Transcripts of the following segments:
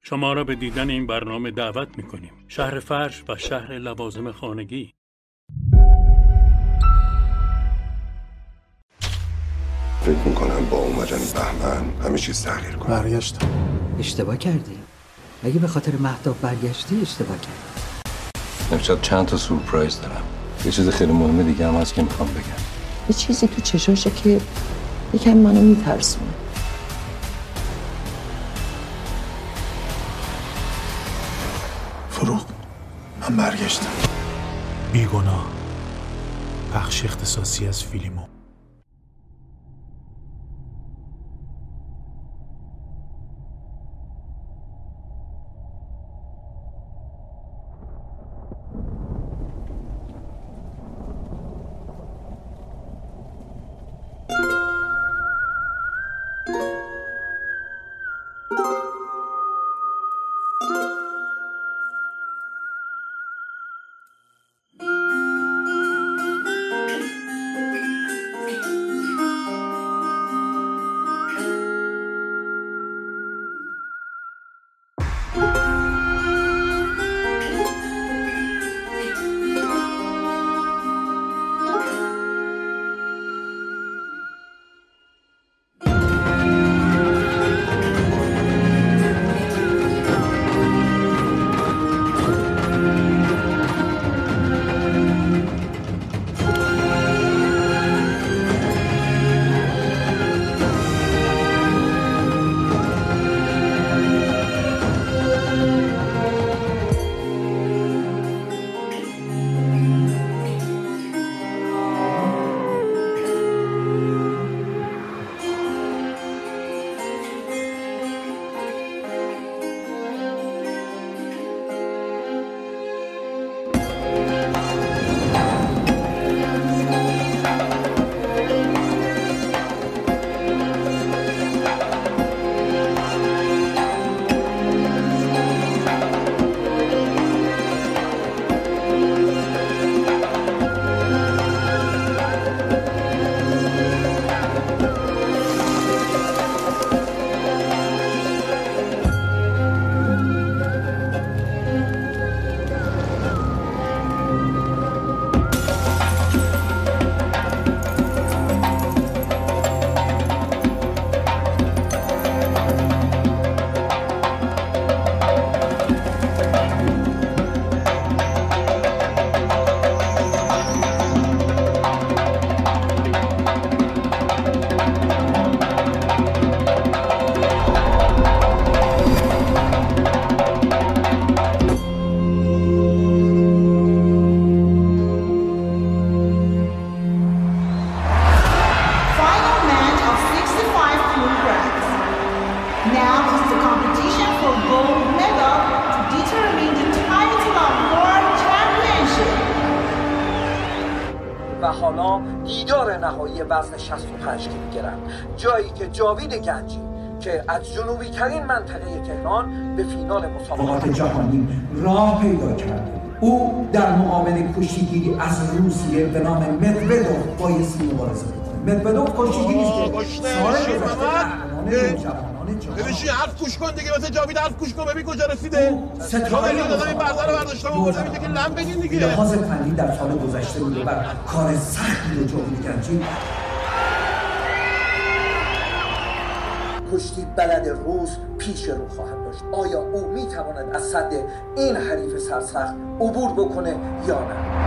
شما را به دیدن این برنامه دعوت می‌کنیم. شهر فرش و شهر لوازم خانگی. فکر میکنم با اومدن بهمن همه چیز تغییر کنه. برگشتم. اشتباه کردی. اگه به خاطر مهتاب برگشتی اشتباه کردی. امشب چند تا سورپرایز دارم. یه چیز خیلی مهمه دیگه هم هست که میخوام بگم. یه چیزی تو چشاشه که یکم منو میترسونه. فروغ، من برگشتم. بیگناه. بخش اختصاصی از فیلمو. و حالا دیدار نهایی وزن 65 کیلوگرم، جایی که جاوید گنجی که از جنوبی ترین منطقه تهران به فینال مسابقات جهانی راه پیدا کرده. او در مقابل کشتیگیری از روسیه به نام مدودوف بایستی مبارزه می‌کنه. مدودوف کشتیگیری است که سال گذشته ببینشی حرف گوش کن دیگه، مثل جاوید حرف گوش کن ببین کجا رسیده. ستاره دادم این برده رو برداشتم آورده میگه که لم بگین دیگه. لحاظ فنی در سال گذشته بوده و کار سختی رو جاوید گنجی کشتی بلد روس پیش رو خواهد داشت. آیا او میتواند از سد این حریف سرسخت عبور بکنه یا نه؟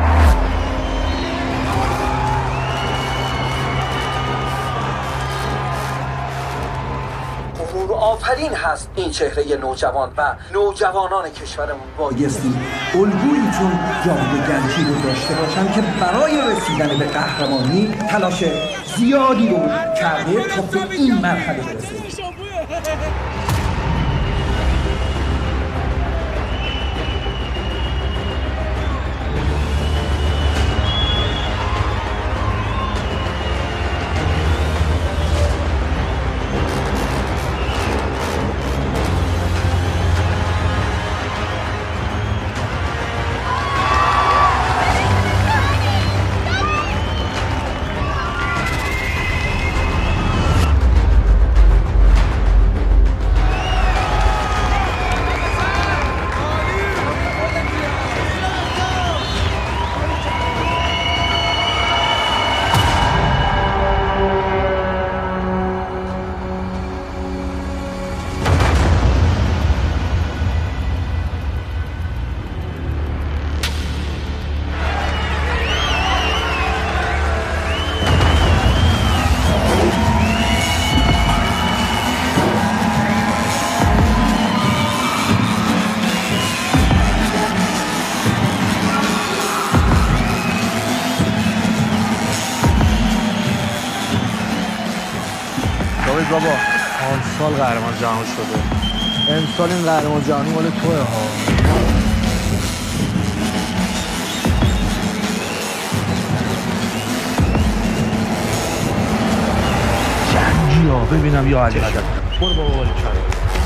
آفرین هست این چهره نوجوان و نوجوانان کشورمون بایستی الگویی چون جاوید گنجی رو داشته باشن که برای رسیدن به قهرمانی تلاش زیادی رو کرده تا به این مرحله برسه. بابا سال قهرمان جهان شده، امسال این قهرمان جهانی مال توه ها. جنگی ها ببینم یا علی قدر برو بابا ولی چند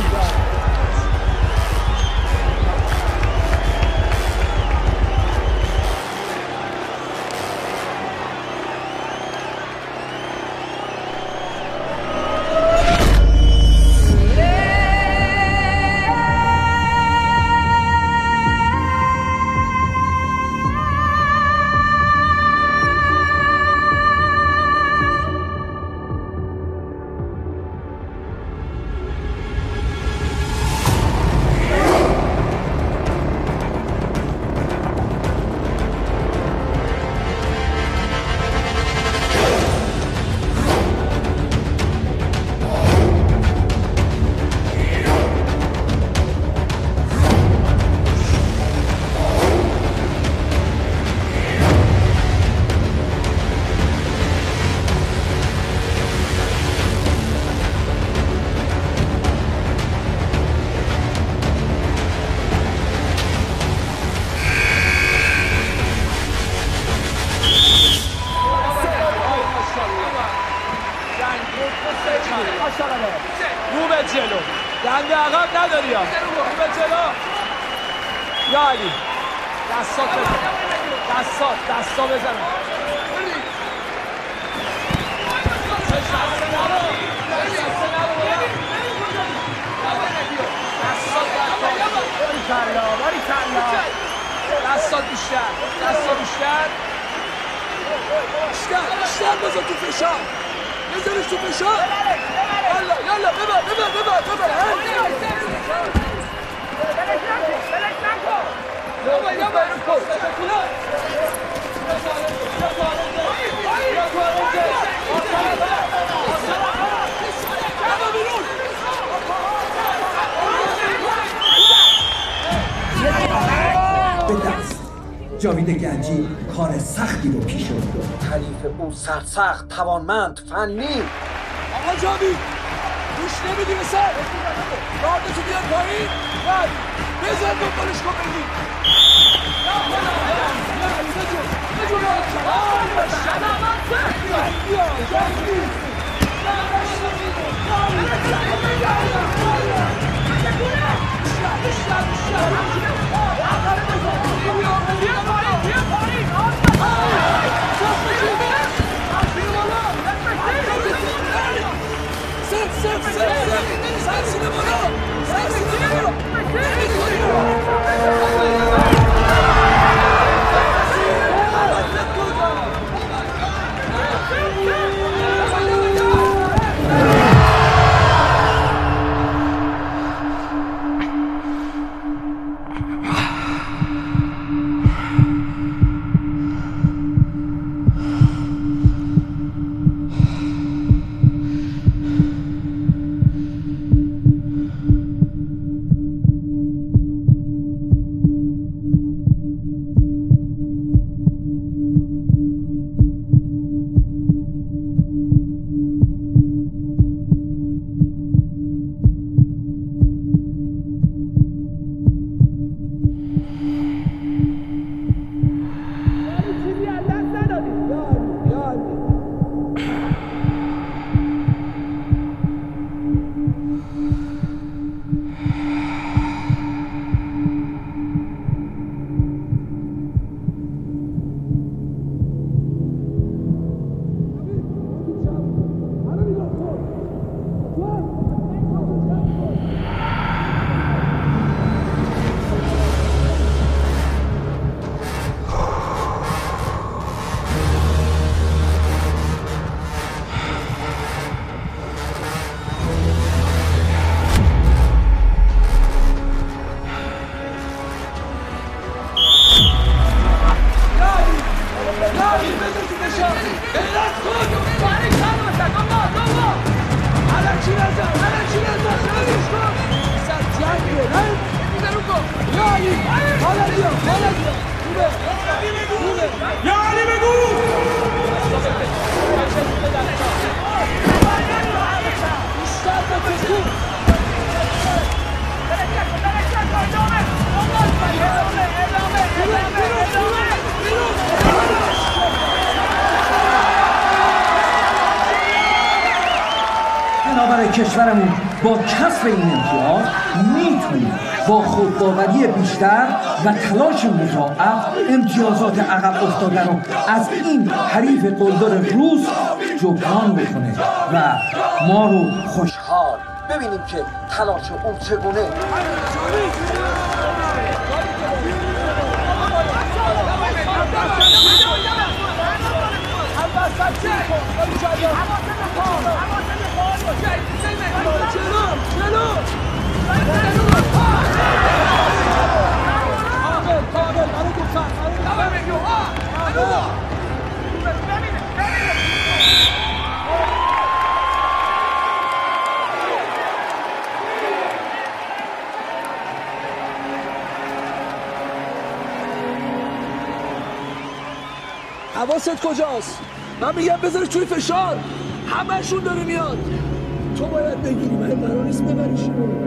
رو به جلو دنده عقب نداری ها، رو به جلو یا علی دستا بزن، دستا بزن باری کلا دستات بیشتر بذار تو فشار، بذارش تو فشار. یالا ببر به دست جاوید گنجی کار سختی رو پیش برد. حریف او سرسخت، توانمند، فنی. آقا جاوید گوش نمیدی به سر راردتو بیاد پایین بزن دنبالش کن بگی کشورمون با کسب این امتیاز میتونه با خودباوری بیشتر و تلاش مضاعف امتیازات عقب افتاده رو از این حریف قلدر روس جبران بکنه و ما رو خوشحال ببینیم که تلاش اون چگونه. حواست کجاست؟ من میگم بذارش توی فشار، همه‌شون داره میاد. تو باید بگیری، من قرار نیست ببریشون.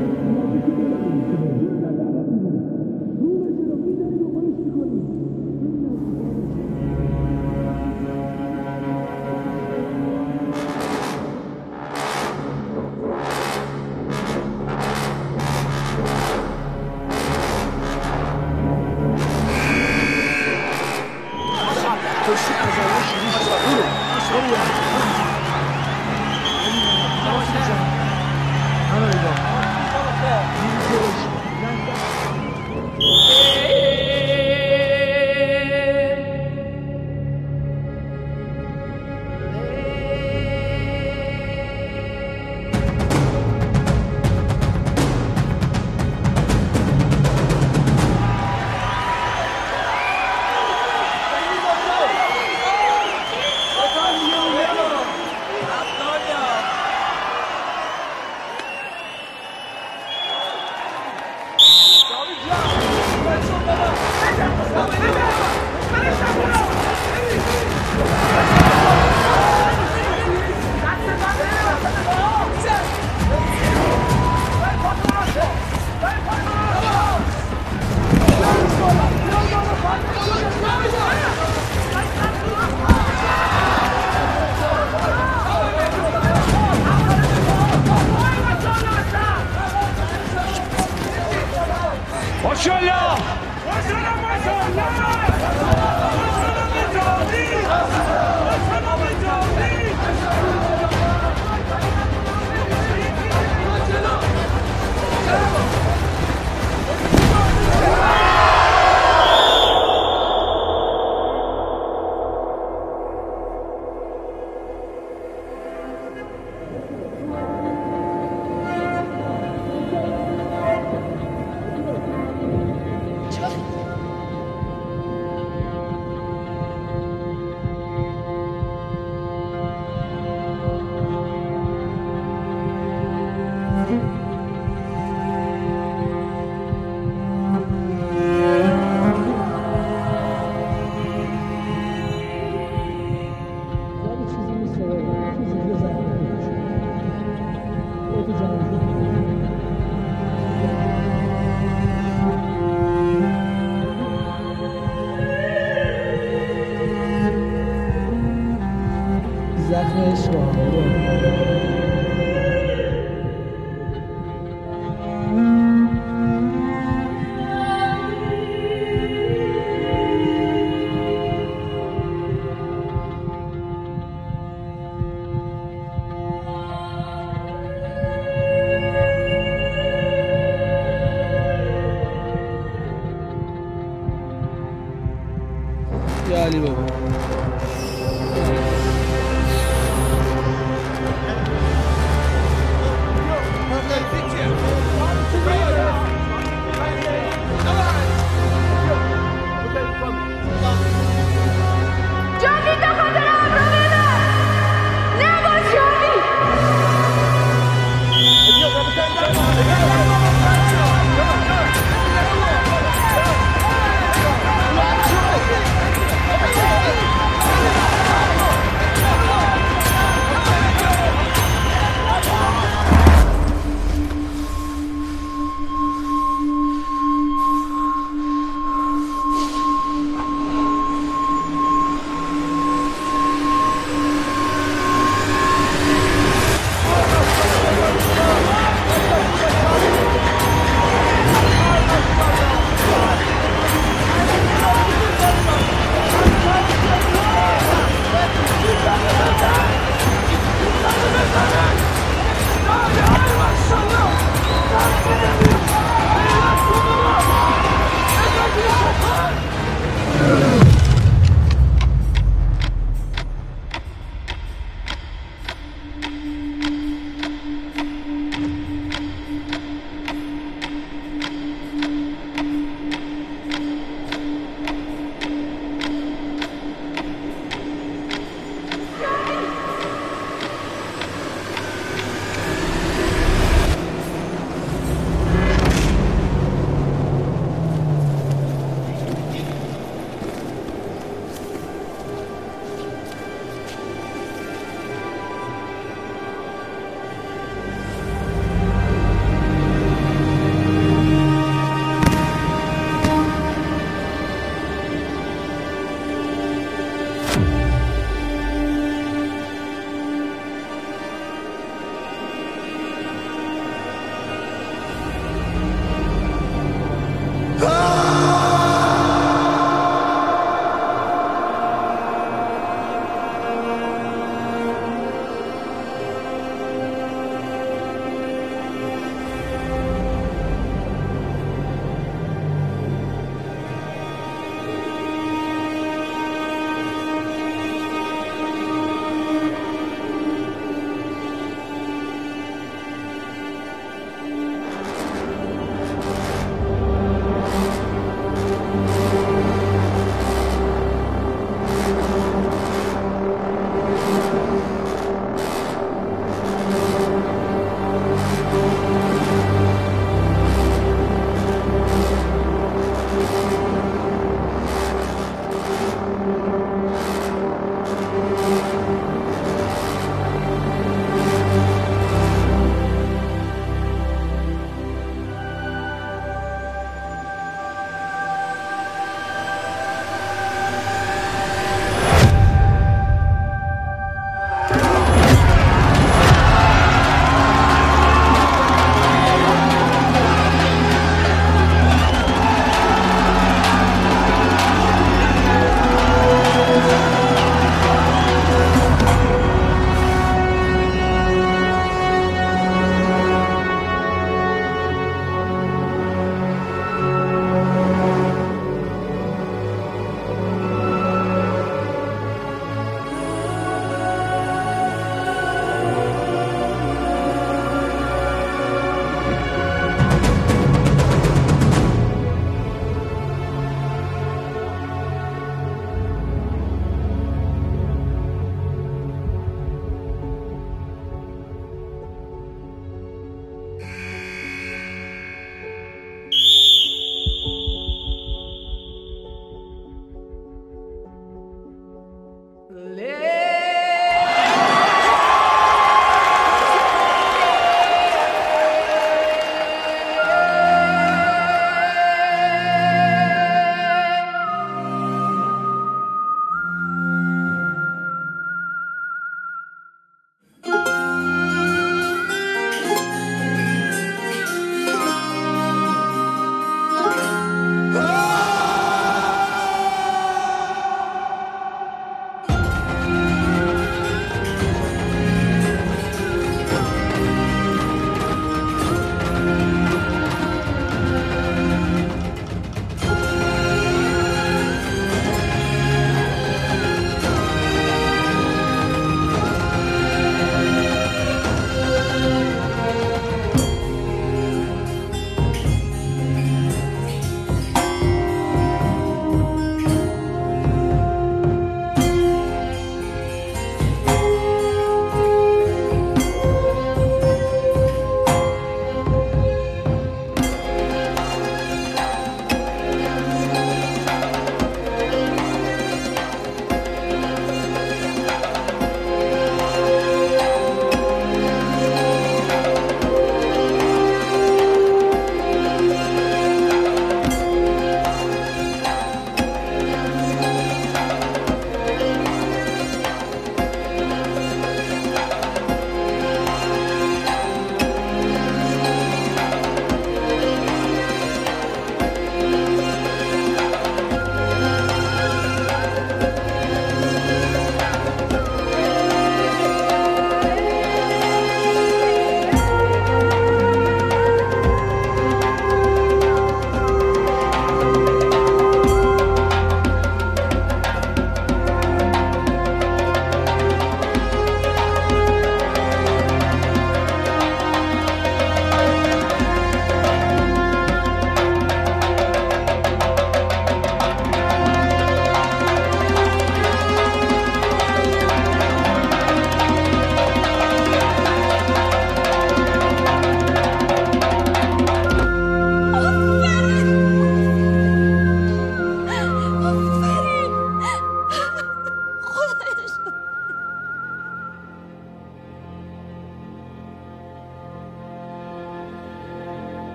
علی بابا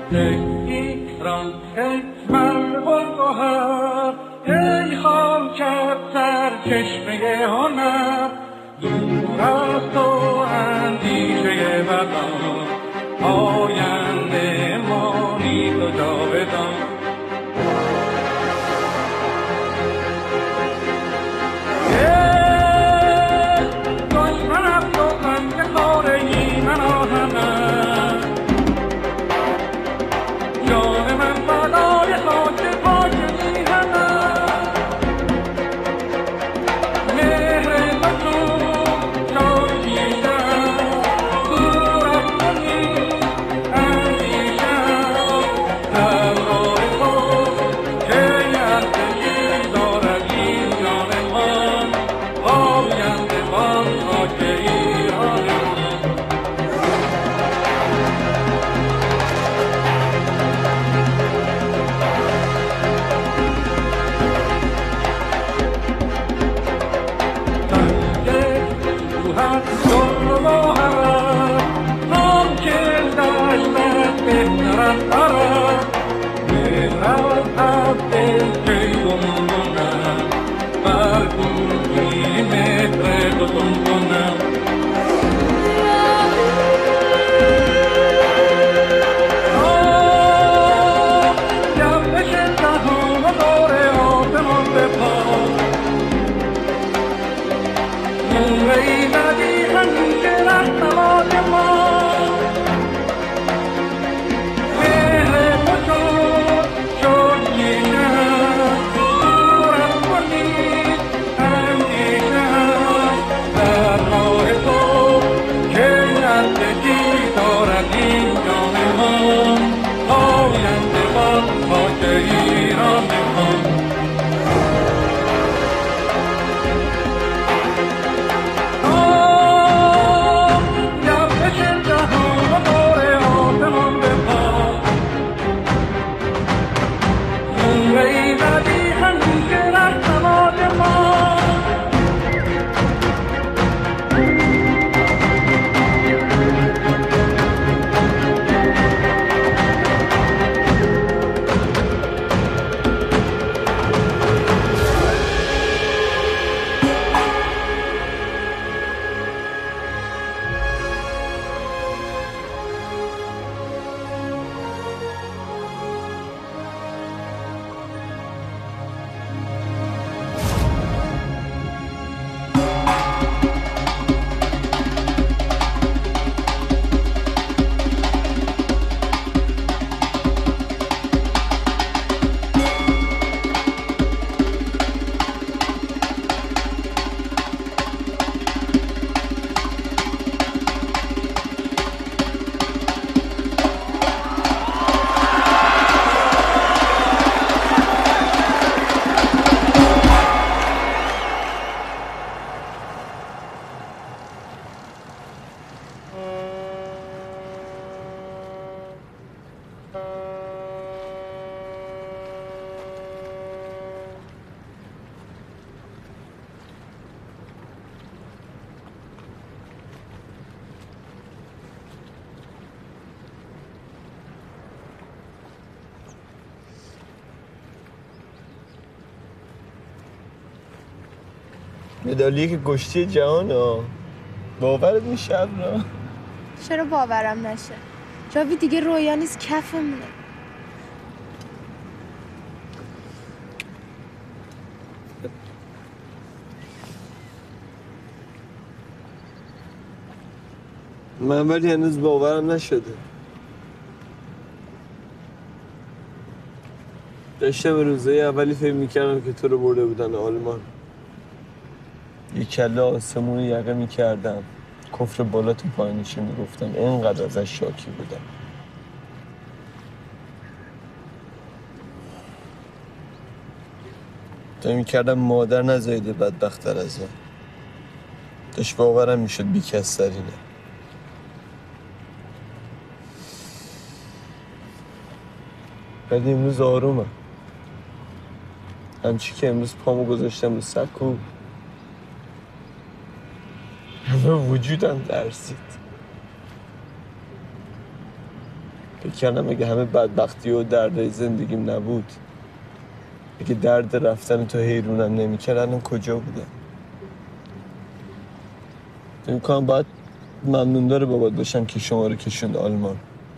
ایران ای مرد و گوهر ای خاکت سرچشمه هنر دور از تو اندیشه وطن آینده مانی تو جاودان دشمنم تو قند خاره من آهنم جان من فدای خاک پاک میهنم مهر تو شادیدم دور از کنی اندیشم در راه تو که یردگی دارد این جان من آینده من خاک ایران مدالیه که کشتی جهان ها باورت میشه را؟ چرا باورم نشه؟ جاوی دیگه رویا نیست کفمونه. من ولی هنوز باورم نشده. داشتم روزای اولی فکر میکردم که تو رو برده بودن آلمان. یک کله آسمون یقه میکردم، کفر بالا تو پایینشه میگفتم، اینقدر ازش شاکی بودم. تو میکردم مادر نزایده بدبخت‌تر از من. داشت باورم میشد بی‌کس‌ترینه. ولی امروز آرومم. همچی که امروز پامو گذاشتم رو سکو همه وجودم درسید. فکر کردم اگه همه بدبختی و دردای زندگیم نبود، اگه درد رفتن تو حیرونم نمی‌کرد الان کجا بودم؟ فکر می‌کنم باید ممنون داره بابات باشم که شما رو کشوند آلمان.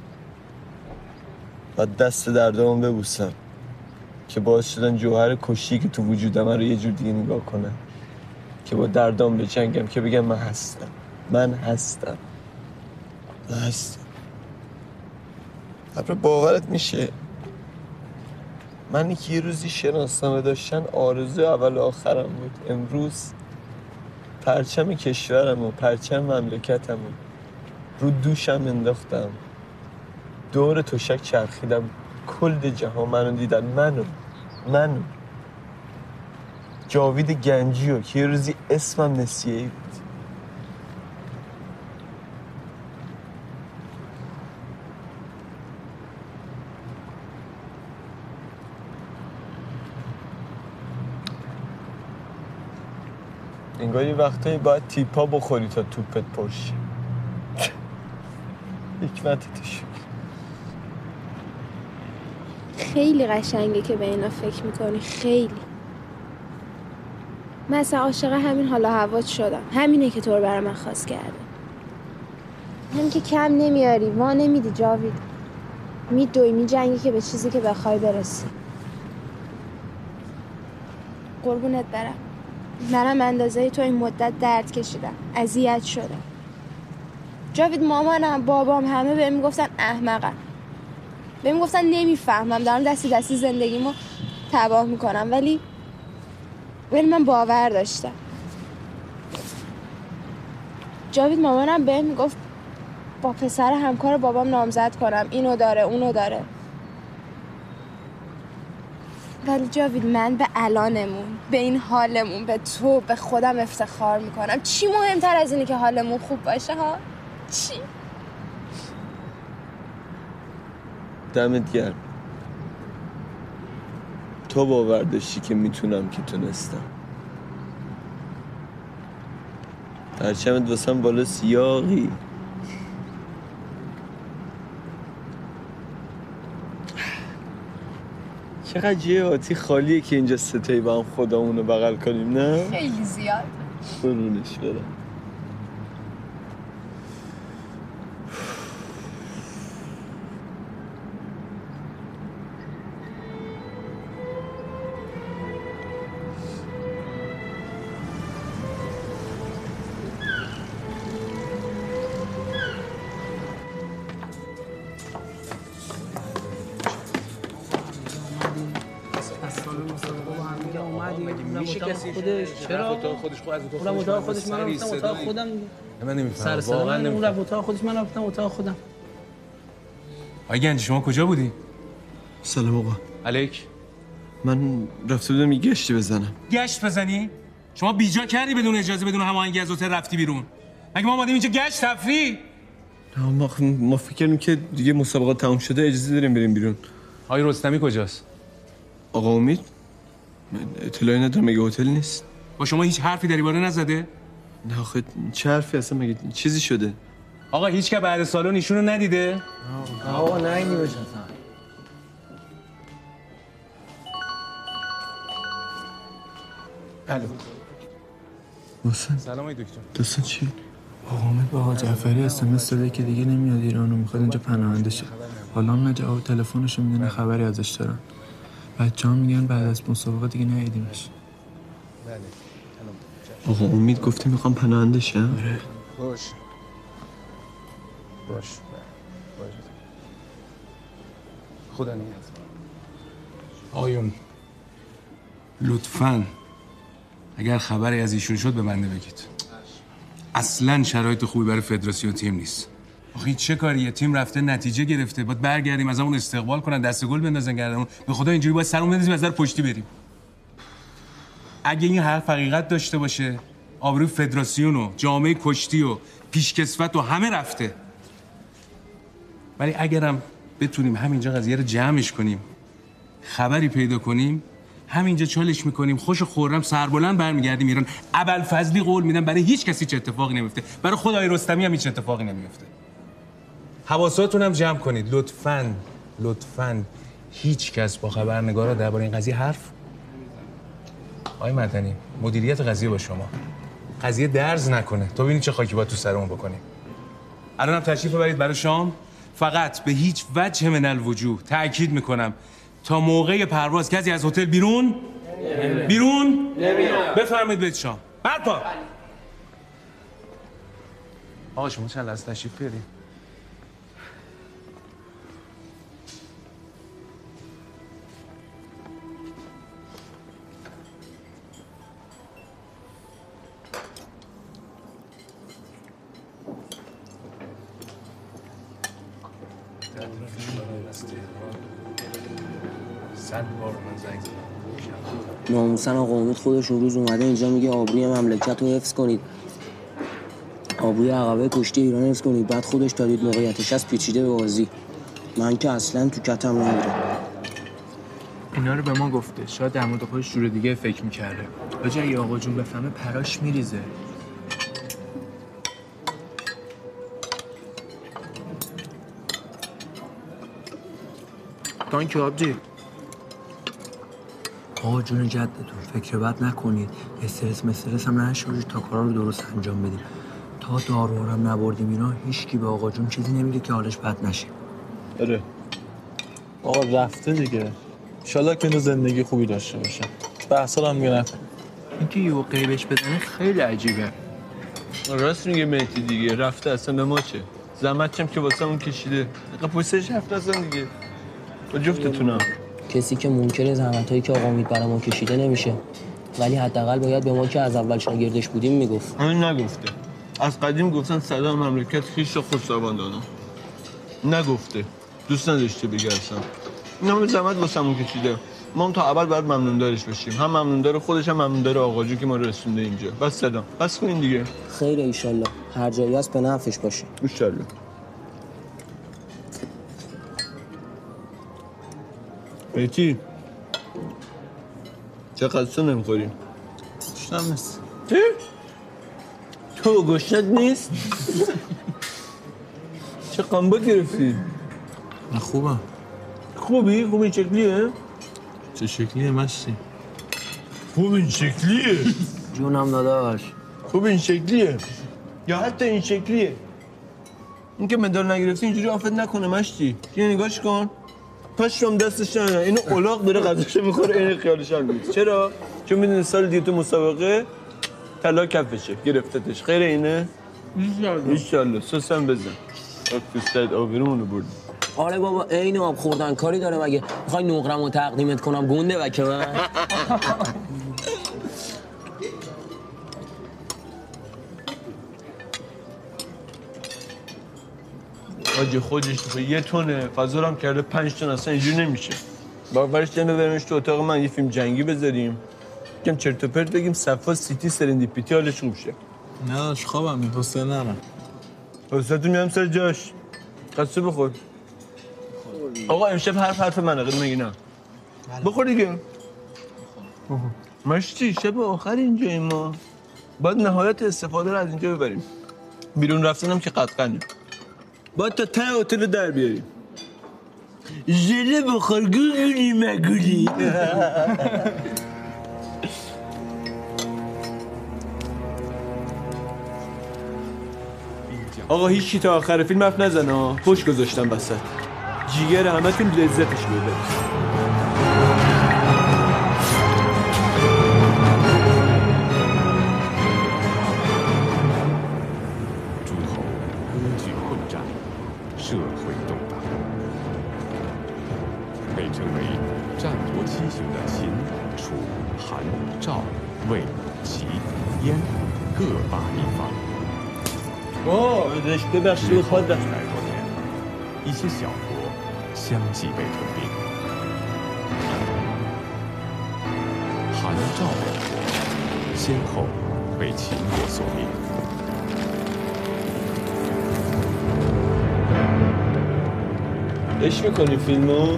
باید دست دردامون ببوسم که باعث شدن جوهر کشتی که تو وجودم رو یه جور دیگه نگاه کنم، که با دردام بجنگم، که بگم من هستم. البته باورت میشه من که یه روزی شناسنامه داشتن آرزوی اول و آخرم بود، امروز پرچم کشورم و پرچم مملکتم رو دوشم انداختم، دور تشک چرخیدم، کل جهان منو دیدن، منو جاوید گنجیو که یه روزی اسمم نسیه‌ای بود. انگار یه وقتایی باید تیپا بخوری تا توپت پرشی. حکمتت شکر. خیلی قشنگه که به اینا فکر میکنی، خیلی. من اصلا عاشق همین حالا هوات شدم. همینه که تو رو برای من خواست کرده. همین که کم نمیاری، وا نمیدی جاوید. میدوی میجنگی که به چیزی که بخوای برسی. قربونت برم. منم اندازه تو این مدت درد کشیدم، اذیت شدم. جاوید مامانم بابام همه بهم میگفتن احمقم، بهم میگفتن نمیفهمم، دارم دستی زندگیمو تباه میکنم، ولی من باور داشتم. جاوید مامانم بهم میگفت با پسر همکار بابام نامزد کنم، اینو داره اونو داره، ولی جاوید من به الانمون، به این حالمون، به تو، به خودم افتخار میکنم. چی مهمتر از اینه که حالمون خوب باشه ها؟ چی؟ دمت گرم. تو باور داشتی که میتونم که تونستم. پرچمت واسم بالا سیاقی. چقدر جیه آتی خالیه که اینجا ستایی با هم خودمونو بغل کنیم، نه؟ خیلی زیاد. برونش برم. اون اتاق خودش من رفتم اتاق خودم. من نمیفهمم واقعا اون رفت اتاق خودش من رفتم اتاق خودم. آقای گنجی شما کجا بودی؟ سلام آقا. علیک. من رفته بودم یه گشتی بزنم. گشت بزنی؟ شما بیجا کردی بدون اجازه بدون هماهنگی از هتل رفتی بیرون؟ مگه ما اومدیم اینجا گشت تفریح؟ ما فکر کردیم که دیگه مسابقات تموم شده اجازه داریم بریم بیرون. آقای رستمی کجاست؟ آقا امید؟ من اطلاعی ندارم، مگه هتل نیست؟ با شما هیچ حرفی در این باره نزده؟ نه آخه چه حرفی اصلا، مگه چیزی شده؟ آقا هیچ که بعد سالن ایشونو ندیده؟ آقا نگی بشه. الو. محسن. سلام آقای دکتر. داستان چی؟ آقا امید با آقا جعفری SMS داده که دیگه نمیاد ایران و میخواد اینجا پناهنده شه. حالا هم نه جواب تلفنشو میده نه خبری ازش دارن. بچه‌ها میگن بعد از مسابقه دیگه ندیدیمش. آقا امید گفته میخوام پناهنده شم؟ آره. باش. خدا نگهدار. آقایون لطفاً اگر خبری از ایشون شد به بنده بگید. اصلاً شرایط خوبی برای فدراسیون تیم نیست. آخه چه کاریه؟ تیم رفته نتیجه گرفته، باید برگردیم از همون استقبال کنن، دست گل بندازن گردمون. به خدا اینجوری باید سرمون بندازیم از در پشتی بریم. اگه این حرف حقیقت داشته باشه آبروی فدراسیون و جامعه کشتی و پیشکسوت و همه رفته. ولی اگرم بتونیم همینجا قضیه رو جمعش کنیم، خبری پیدا کنیم، همینجا چالش میکنیم، خوش و خورم سربلند برمیگردیم ایران. ابوالفضلی قول میدم برای هیچ کسی چه اتفاقی نمیفته، برای خدای رستمی هم هیچ اتفاقی نمیفته. حواساتون هم جمع کنید لطفاً هیچ کس با خبرنگارا درباره این قضیه حرف. آقای مدنی، مدیریت قضیه با شما. قضیه درز نکنه. تو ببینید چه خاکی باید تو سرمون بکنیم. الانم تشریف ببرید برای شام. فقط به هیچ وجه من الوجوه تأکید میکنم تا موقع پرواز کسی از هتل بیرون بفرمایید برید شام. برپا. آقا شما چند لحظه تشریف بیارید. ناموسن آقا امید خودش اون روز اومده اینجا میگه آبروی مملکت رو حفظ کنید، آبروی عقبه کشتی ایران حفظ کنید، بعد خودش دارید موقعیتش از پیچیده به بازی. من که اصلا تو کتم نمیره. اینا رو به ما گفته، شاید در مورد خودش جور دیگه فکر میکرده. حاجی اگه آقا جون بفهمه پراش میریزه. تانکی آبجی. آقا جون جدتون فکر بد نکنید، استرس هم نشورید تا کارا رو درست انجام بدیم. تا دارو هم نبردیم اینا هیچکی به آقا جون چیزی نمیگه که حالش بد نشه. آره آقا رفته دیگه، انشالله که زندگی خوبی داشته باشه. بحثا هم میگه نکن. اینکه یه قیبش بزنه خیلی عجیبه. راست میگه مهدی دیگه، رفته اصلا به ما چه؟ زحمت چم که واسه اون کشیده. پوستش حرف نزن دیگه. با جفتتونم. کسی که منکر زحمتایی که آقا امید برای ما کشیده نمیشه، ولی حداقل باید به ما که از اول شاگردش بودیم میگفت. اون نگفته. از قدیم گفتن صدا مملکت خیش خوش‌ساوان دانا. نگفته. دوست نداشته بگه اصلا. این همه زحمت واسمون کشیده. ما هم تا ابد باید ممنوندارش باشیم. هم ممنوندار خودش هم ممنوندار آقا جون که ما رو رسونده اینجا. بس صدا. بس کنین دیگه. خیر ان شاءالله. هر جایی هست به نفعش باشه. ان شاءالله. بیتی چقدر سو نمیخوریم؟ گوشتم نیست. تو گوشتت نیست؟ چه قنبه گرفتی؟ من خوبم. خوبی؟ خوب این شکلیه؟ چه شکلیه مشتی؟ خوب این شکلیه؟ جونم داداش. خوب این شکلیه؟ یا حتی این شکلیه؟ این که مدال نگرفتی اینجوری آفت نکنه مشتی. یه نگاهش کن. پشم دستش نه اینو الاغ داره غذاشو میخوره این خیالش هم نیست. چرا؟ چون میدونه سال دیگه تو مسابقه طلا کفشه گرفتتش. خیر اینه؟ انشالله. سوسم بزن. دوستت آبرومونو بردی. آره بابا عین آب خوردن کاری داره مگه؟ میخوای نقرمو تقدیمت کنم گنده بکه من؟ آجی خودش یه تونه فضا هم کرده 5 تن اصلا اینجوری نمیشه. باورش جمع ببریمش تو اتاق من یه فیلم جنگی بذاریم. کم چرت و پرت بگیم صفا سیتی سرندیپیتی حالش خوب شه. نه داش خوابم میپسته نرم. حوصلتون میام سر جاش. قصه بخور. آقا امشب حرف منه قد میگی نه. بخور دیگه. مشتی شب آخر اینجا ما باید نهایت استفاده رو از اینجا ببریم. بیرون رفتنم که قطعنه. باید تا ته هتل در بیاریم. ژله بخور گوگولی مگولی. آقا هیچی تا آخر فیلم حرف نزنه. پشت گذاشتم وسط. جیگر همتون لذتش ببرید. 社会动荡，被称为战国七雄的秦、楚、韩、赵、魏、齐、燕各霸一方。100多年，一些小国相继被吞并，韩、赵两国先后被秦国所灭。 ايش میکنی فیلمو؟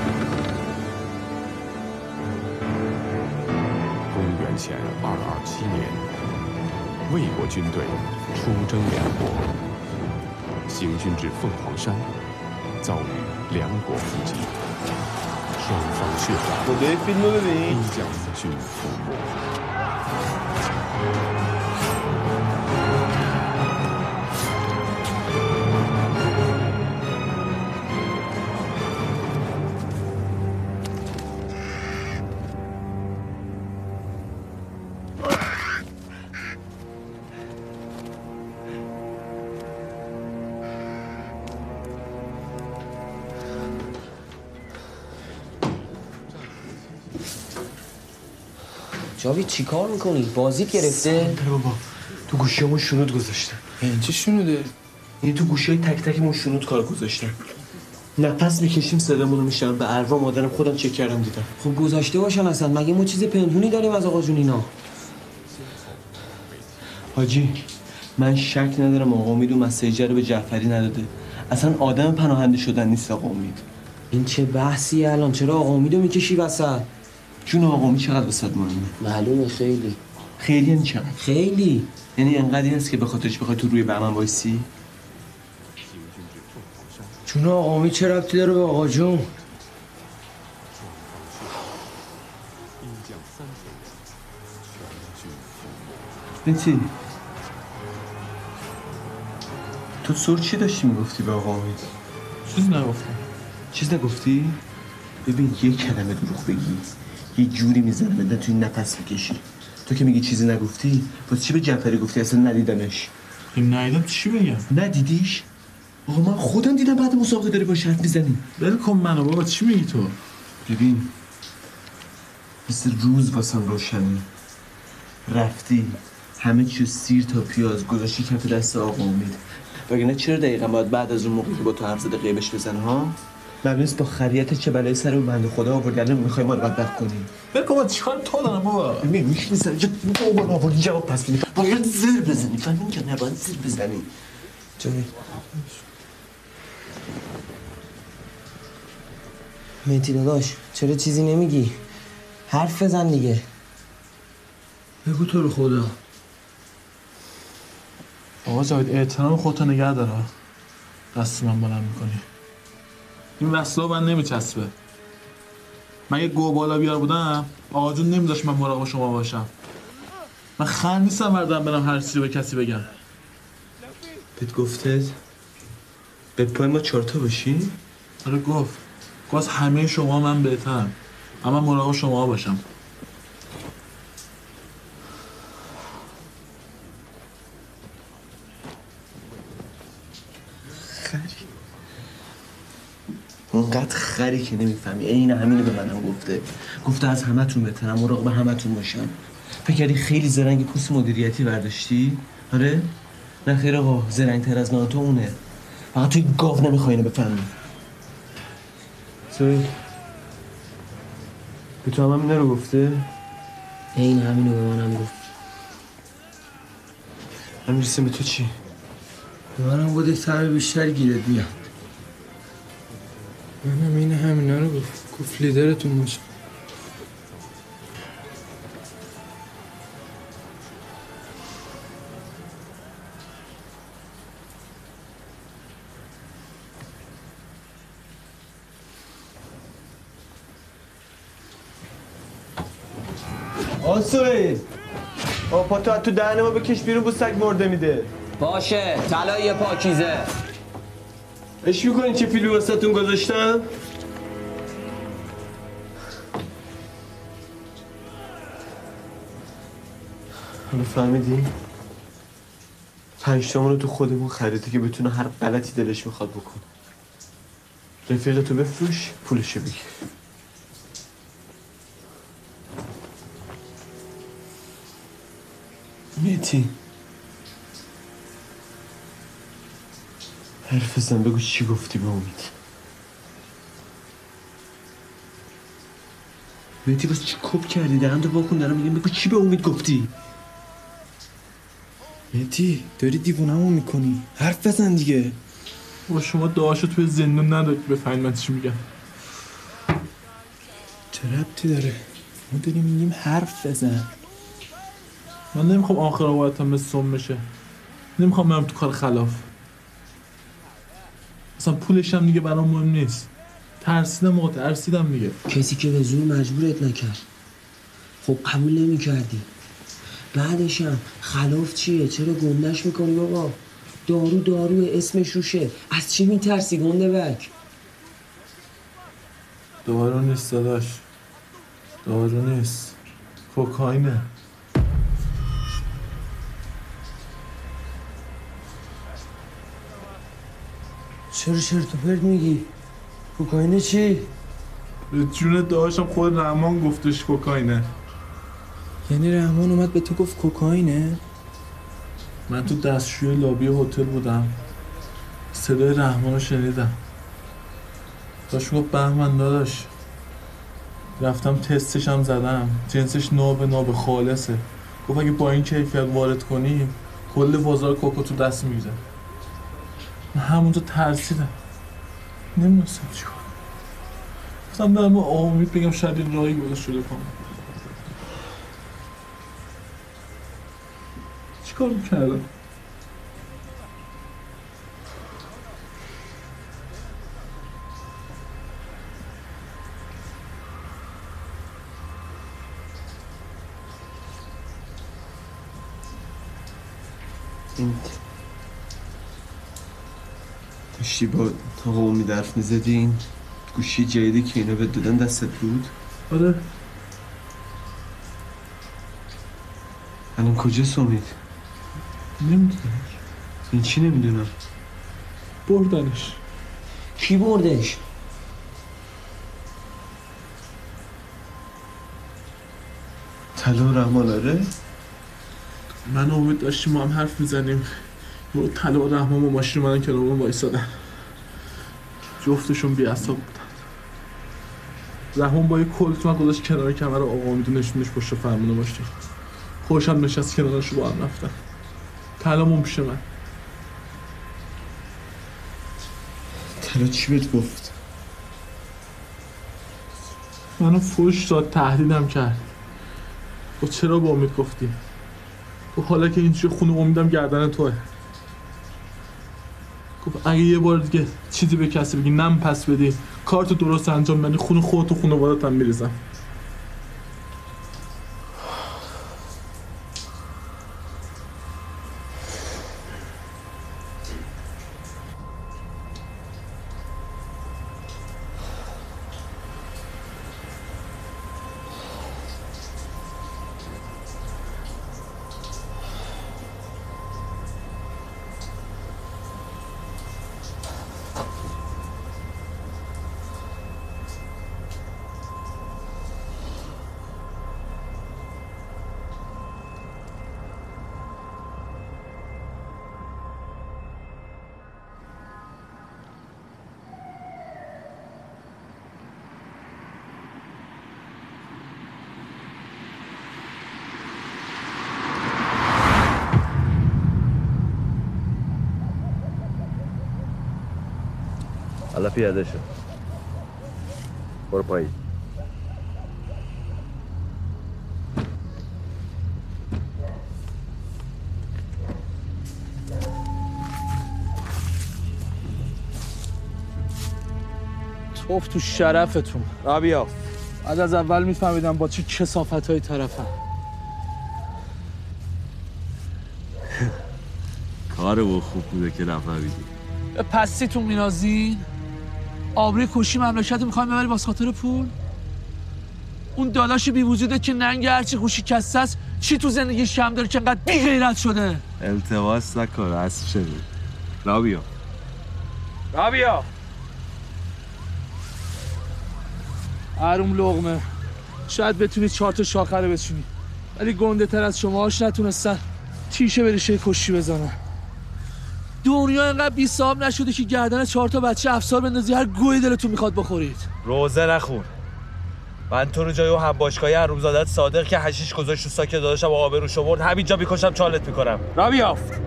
公元前227年，魏国军队出征梁国， 行军至凤凰山，遭遇两国伏击，双方血战，兵将死讯覆没。 جاوید چی کار میکنی؟ بازیت گرفته؟ بابا تو گوشیامون شنود گذاشتن. این چی شنوده؟ این تو گوشیای تک تکمون شنود کار گذاشتن. نفس میکشیم صدامونو میشن. به اروا مادرم خودم چک کردم دیدم. خب گذاشته باشن اصلا. مگه ما چیز پنهونی داریم از آقا جون اینا؟ حاجی من شک ندارم آقا امید و مسیجر رو به جعفری نداده. اصلا آدم پناهنده شدن نیست آقا امید. این چه بحثی الان؟ چرا آقا امیدو میکشی وسط؟ جون آقا امید چقدر وسط مهمه؟ معلومه خیلی. خیلی یعنی چقدر؟ خیلی. یعنی انقدری هست که به خاطرش بخوای تو روی بهمن وایسی؟ جون آقا امید چه ربطی داره به آقا جون؟ بنتی تو سر چی داشتی میگفتی به آقا امید؟ چیز نگفتی؟ ببین یه کلمه دروغ بگی یه جوری میزنه بدن توی نفس میکشی. تو که میگی چیزی نگفتی پس چی به جعفری گفتی؟ اصلا ندیدمش. ندیدم چی بگم؟ ندیدیش؟ آقا من خودم دیدم بعد مسابقه داری با شرط میزنی. ول کن منو بابا، چی میگی تو؟ ببین مثل روز واسم روشنی. رفتی همه چیز سیر تا پیاز گذاشتی کف دست آقا امید. وگرنه چرا دقیقا باید بعد از اون موقعی که با تو حرف زده غیبش بزنه ها؟ مبنیست با خریت چه بلای سر اون بنده خدا آوردی الان میخوای ما رو بدبخت کنی. ول کن چیکار تو دارم بابا؟ ببین میشینی سر بابا آوردی جواب پس بدی. باید زیر بزنی. فهمین که نباید زیر بزنی. جایی مهدی داداش چرا چیزی نمیگی؟ حرف بزن دیگه. بگو تو رو خدا. آقا جاوید احترام خودتو نگه داره. دست من بلند میکنی. این وصله من نمیچسبه. من یه گو بالا بیار بودم آقا جون نمیداشت من مراقب شما باشم. من خند نیستم بردم برم هر چیزی به کسی بگم. بهت گفته به پای ما چارتا باشی؟ آره گفت از همه شما من بهترم اما مراقب شما باشم. اونقدر خری که نمیفهمی. این همینو به منم گفته از همتون بهترم مراقب همتون باشم. فکر کردی خیلی زرنگ پوست مدیریتی برداشتی؟ آره؟ نه خیر آقا زرنگ‌تر از من تو اونه. فقط توی گاو نمیخوای اینو بفهمی. سوی به تو هم همینه رو گفته؟ این همینو به منم گفت. من میرسیم به تو چی؟ به منم بود یک طعم بیشتر گیرت میاد. منم این همینا رو گفت لیدرتون باشم. آسوی پاتو تو دهن ما بکش بیرون با سگ مرده میده. باشه طلای پاکیزه. اش میکنین چه فیلمی واسهتون گذاشتم؟ حالا فهمیدی؟ 5 تومن رو تو خودمون خریده که بتونه هر غلطی دلش میخواد بکنه. رفیقتو بفروش پولشو بگیر. میتی حرف بزن بگو چی گفتی به امید. میتی بس چی کپ کردی؟ دهنتو واکن دارم میگم بگو چی به امید گفتی. میتی داری دیوونمو میکنی. حرف بزن دیگه. با شما دعاشو توی زندون ندارید بفهمید من چی میگم. چه ربطی داره؟ ما داریم میگیم حرف بزن. من نمیخوام آخر آقایتم مثل سم بشه. نمیخوام برم تو کار خلاف. اصلا پولش هم دیگه برام مهم نیست. ترسیدم دیگه. کسی که به زور مجبورت نکرد. خب قبول نمی‌کردی. بعدش هم خلاف چیه؟ چرا گندش میکنی بابا؟ دارو اسمش روشه. از چی میترسی گنده بک؟ دارو نیست داداش. دارو نیست. کوکائینه. چرا چرت و پرت میگی؟ کوکائینه چی؟ به جون داداشم خود رحمان گفتش کوکائینه. یعنی رحمان اومد به تو گفت کوکائینه؟ من تو دستشوی لابی هتل بودم، صدای رحمان رو شنیدم. داشت گفت بهمن داداش، رفتم تستش هم زدم، جنسش ناب خالصه. گفت اگه با این کیفیت وارد کنیم کل بازار کوکو تو دست میگیره. من همونجا ترسیدم، نمیدونستم چی کنم. گفتم دارم با امید بگم شاید این راهی بوده شده کنم. چی کار میکردم؟ این داشتی با آقا امید حرف میزدی، این گوشی جدیدی که اینا بهت دادن دستت بود؟ آره. الان کجاست امید؟ نمیدونم. این چی نمیدونم؟ بردنش. کی بردش؟ طلا رحمان آره؟ من و امید داشتیم ما هم حرف میزنیم، یه طلا و رحمان با ماشین اومدن کنارمون وایسادن. جفتشون بی‌عصاب بودن. رحمان با یه کلت من گذاشت کنار کمر آقا امید نشونش پشت فرمونه ماشین. خودش هم نشست کنارش با هم رفتن. طلامون پیش من. طلا چی بهت گفت؟ منو فوش داد، تهدیدم کرد. و چرا با امید گفتی؟ تو حالا که اینجوری خونه امیدم گردن توه. گفت اگه یه بار دیگه چیزی به کسی بگی نم پس بدی، کارتو درست انجام بدی، خونه خودت و خانواده‌ت هم میریزم. حالا پیاده شو. برو پایین. توف تو شرفتون. رابیا بعد از اول میفهمیدم با چه کثافت‌های طرفم. کارو خوب بوده که نفهمیدی. به پستیتون مینازین؟ آبروی کشی مملکت رو میخوایم ببری واسه خاطر پول؟ اون داداش بی وجوده که ننگ هرچی خوشی کسته است چی تو زندگی شم داره که انقدر بی غیرت شده؟ التماس نکن، اسب شده. رابیا حروم لقمه، شاید بتونی 4 تا شاخه رو بچینی، ولی گنده تر از شماهاش نتونستن تیشه به ریشه کشی بزنن. دنیا اینقدر بی صاحب نشده که گردن 4 تا بچه افسار بندازی هر گوی دلتون میخواد بخورید. روزه نخور. من تو رو جای اون هم باشگاهی حرومزاده‌ات صادق که حشیش گذاشت تو ساک داداشم و آبروش آورد همینجا میکشم چالت میکنم. رابیافت